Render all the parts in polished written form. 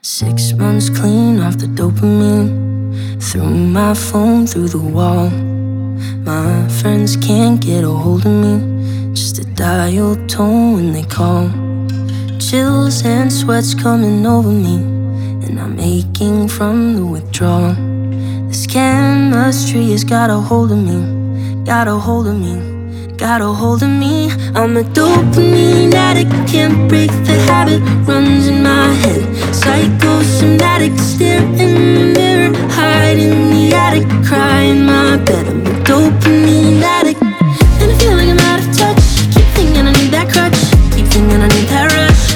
6 months clean off the dopamine. Threw my phone through the wall. My friends can't get a hold of me, just a dial tone when they call. Chills and sweats coming over me, and I'm aching from the withdrawal. This chemistry has got a hold of me, got a hold of me, got a hold of me. I'm a dopamine addict, can't break the habit, runs in my head. Psychosomatic, stare in the mirror, hide in the attic, cry in my bed. I'm a dopamine addict, and I feel like I'm out of touch. Keep thinking I need that crutch, keep thinking I need that rush.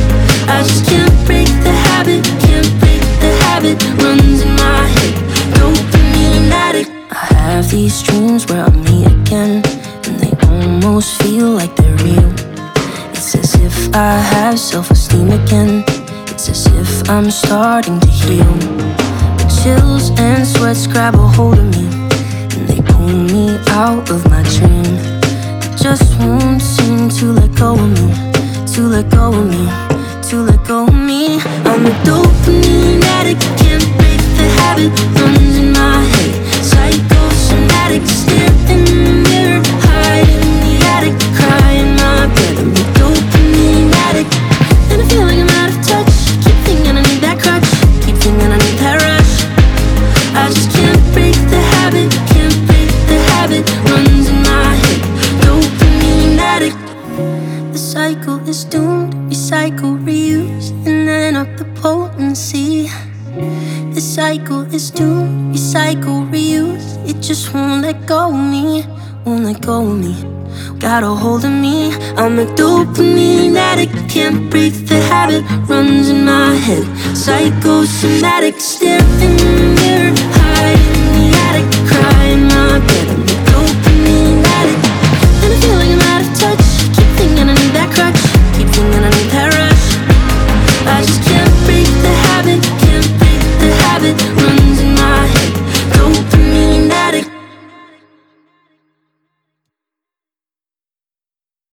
I just can't break the habit, can't break the habit, runs in my head. Dopamine addict. I have these dreams where I'm me again, and they almost feel like they're real. It's as if I have self-esteem again, it's as if I'm starting to heal. The chills and sweats grab a hold of me, and they pull me out of my dream. They just won't seem to let go of me, to let go of me, to let go of me. I'm a dopamine addict, can't break the habit, runs in my head. Psychosomatic, stare in the mirror, hide in the attic, cry in my bed. I'm a dopamine addict, and I feel like I'm out of touch. Keep thinking I need that crutch, keep thinking I need that rush. I just can't break the habit, can't break the habit, runs in my head. Dopamine addict. The cycle is doomed, recycle, reuse, and then up the potency. The cycle is doomed, recycle, reuse, it just won't let go of me, won't let go of me, got a hold of me. I'm a dopamine addict, can't break the habit, runs in my head. Psychosomatic, stare in the mirror, hide